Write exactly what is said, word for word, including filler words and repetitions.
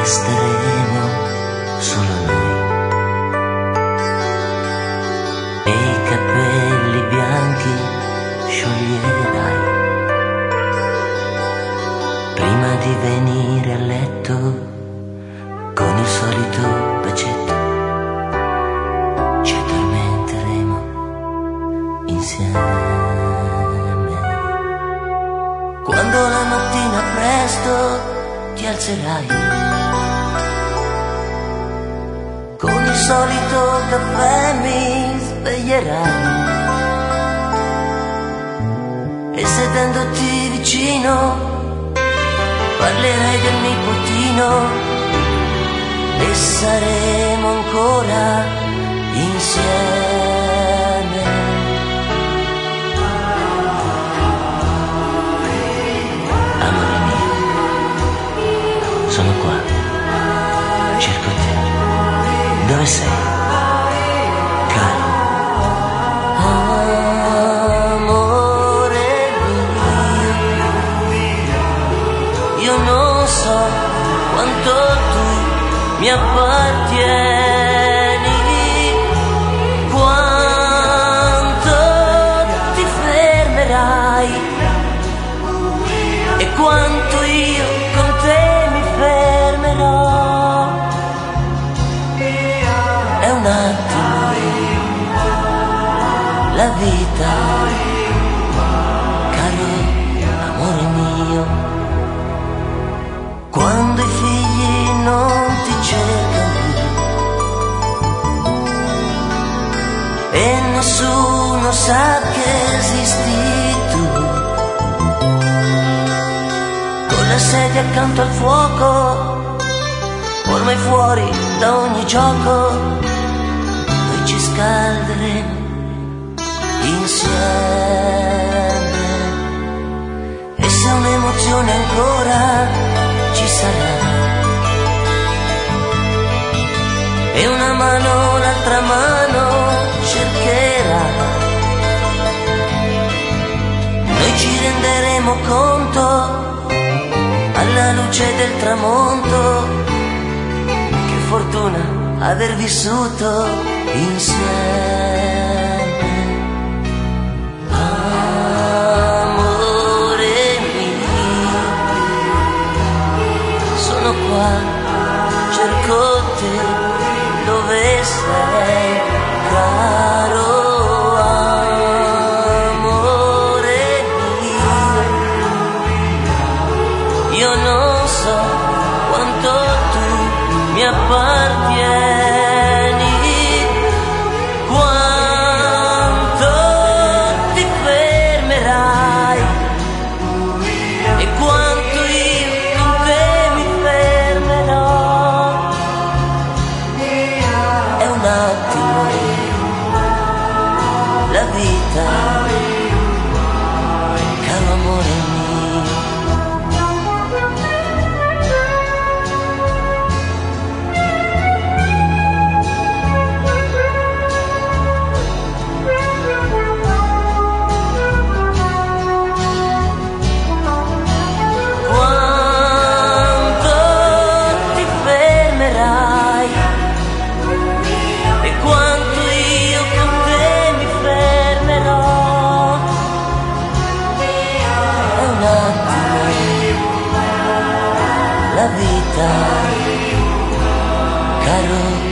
resteremo solo noi. E i capelli bianchi scioglierai prima di venire a letto con il solito bacetto. Ci addormenteremo insieme. Quando la mattina presto ti alzerai con il solito caffè mi sveglierai e sedendoti vicino parlerai del nipotino e saremo ancora insieme. Amore mio, sono qua, cerco te. Dove sei, caro? Amore mio, io non so quanto tu mi appartieni, quanto ti fermerai e quanto io con te mi fermerò. È un attimo la vita, caro amore mio. Quando i figli non ti cercano più e nessuno sa che esisti tu, con la sedia accanto al fuoco, ormai fuori da ogni gioco, noi ci scalderemo insieme. E se un'emozione ancora ci sarà e una mano l'altra mano cercherà, noi ci renderemo conto alla luce del tramonto che fortuna aver vissuto insieme. Amore mio, sono qua, cerco te, dove sei, caro amore mio. Io non so quanto tu mi appartieni, quanto ti fermerai e quanto io con te mi fermerò. È un attimo la vita, caro amore mio. Quanto ti fermerai e quanto io con te mi fermerò. È un attimo la vita, caro